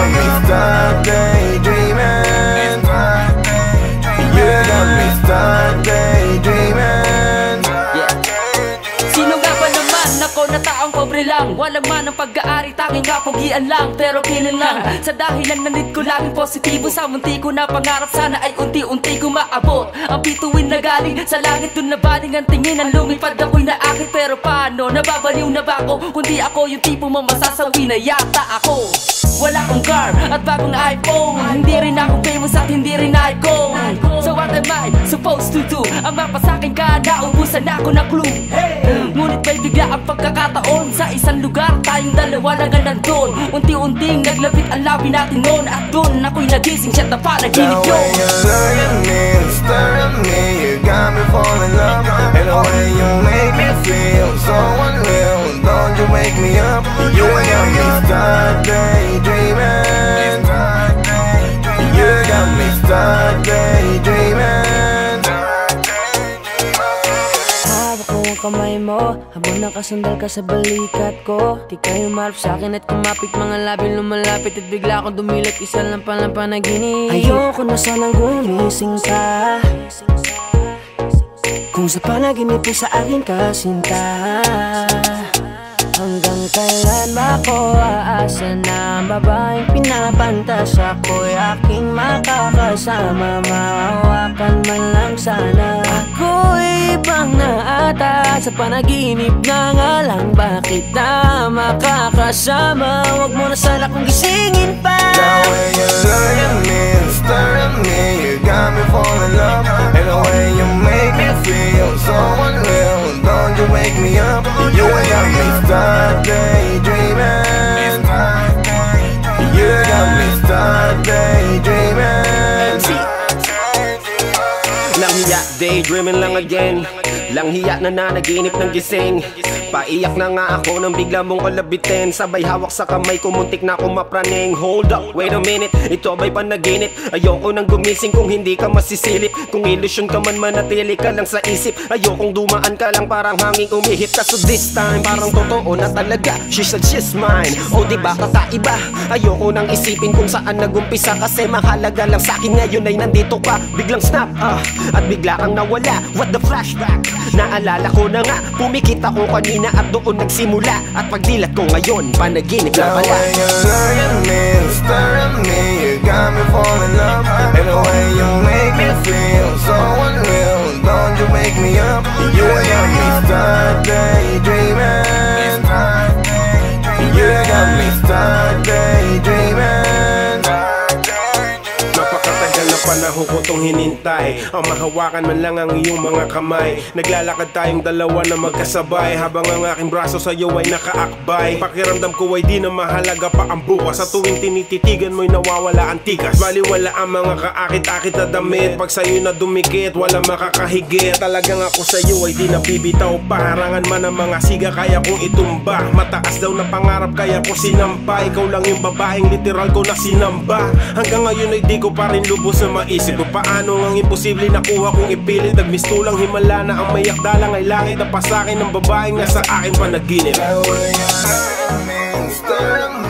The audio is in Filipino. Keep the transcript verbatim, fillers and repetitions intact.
me stuck daydreaming. You got me stuck daydreaming. Sino nga ba naman ako na taong pobre lang? Walang man ang pag-aari, tanging kapugian lang. Pero kailan lang, sa dahilan na need ko laging positibo. Sa munti ko na pangarap, sana ay unti-unti ko maabot. Ang bituin na galing sa langit, dun na baling ang tingin. Ang lumipad ako'y naakit, pero paano? Nababaliw na ba ako? Kundi ako yung tipo mo masasawi na yata ako. Wala akong car at bagong iPhone. Hindi rin ako famous at hindi rin icon. So what am I supposed to do? Ang mapasakin ka, naubusan ako ng clue. Ngunit may bigla ang pagkakataon. Sa isang lugar, tayong dalawa lang ang nandun. Unti-unting naglapit ang labi natin noon. At doon ako'y nagising siya na panaginip yun. The way you look at me, stare at me, you got me falling in love. And the way you make me feel so unreal. Don't you wake me up? You got me stuck daydreaming. You got me stuck daydreaming. Hawak ko ang kamay mo habang nakasandal ka sa balikat ko. Di kayo marap sa'kin at kumapit, mga labi lumalapit. At bigla akong dumilat, isa lang palang panaginip. Ayoko na sanang gumising ka, kung sa panaginip mo sa akin kasinta. Hanggang kailan ba ako aasa na babaeng pinapantas ako'y aking makakasama? Mahawakan man lang sana. Ako'y ibang na ata, sa panaginip na nga lang. Bakit na makakasama? Huwag mo na sana kong gisingin pa. The way you look at me, stare at me, you got me falling in love. And the way you make me feel so unreal. Don't you wake me up? You got me stuck daydreaming. You got me stuck daydreaming. Lang hiya, daydreaming lang again. Lang hiya na nanaginip ng gising. Paiyak na nga ako nang bigla mong kalabitin. Sabay hawak sa kamay ko, muntik na akong mapraning. Hold up, wait a minute, ito ba'y panaginip? Ayoko nang gumising kung hindi ka masisilip. Kung ilusyon ka man, manatili ka lang sa isip. Ayokong dumaan ka lang parang hanging umihip. Kaso this time, parang totoo na talaga. She said she's mine, o diba kakaiba? Ayoko nang isipin kung saan nagumpisa, kasi mahalaga lang sa'kin ngayon ay nandito ka. Biglang snap, ah, at bigla kang nawala. What the flashback? Naalala ko na nga, pumikit ako kanina at doon nagsimula. At pagdilat ko ngayon, panaginip na pala. The way you look at me, stare at me, you got me falling in love. And the way you make me feel so unreal. Don't you wake me up? You got me stuck daydreaming. You got me stuck daydreaming. Napakatagal na panahon ko tong hinintay. Ang mahawakan man lang ang iyong mga kamay. Naglalakad tayong dalawa na magkasabay, habang ang aking braso sa'yo ay nakaakbay. Pakiramdam ko ay di na mahalaga pa ang bukas. Sa tuwing tinititigan mo'y nawawala ang tikas. Baliwala ang mga kaakit-akit na damit. Pag sa'yo na dumikit, wala makakahigit. Talagang ako sa'yo ay di nabibitaw pa. Harangan man ang mga siga, kaya kong itumba. Mataas daw na pangarap, kaya ko sinampa. Ikaw lang yung babaeng literal ko na sinamba. Hanggang ngayon ay di ko pa rin lubos na maisip kung paano ang imposible nakuha kong ipilit. Nagmistulang himala na ang mayak dalang ay langit na pasakin ng babaeng nasa akin panaginip. The way you look at me, stare at me,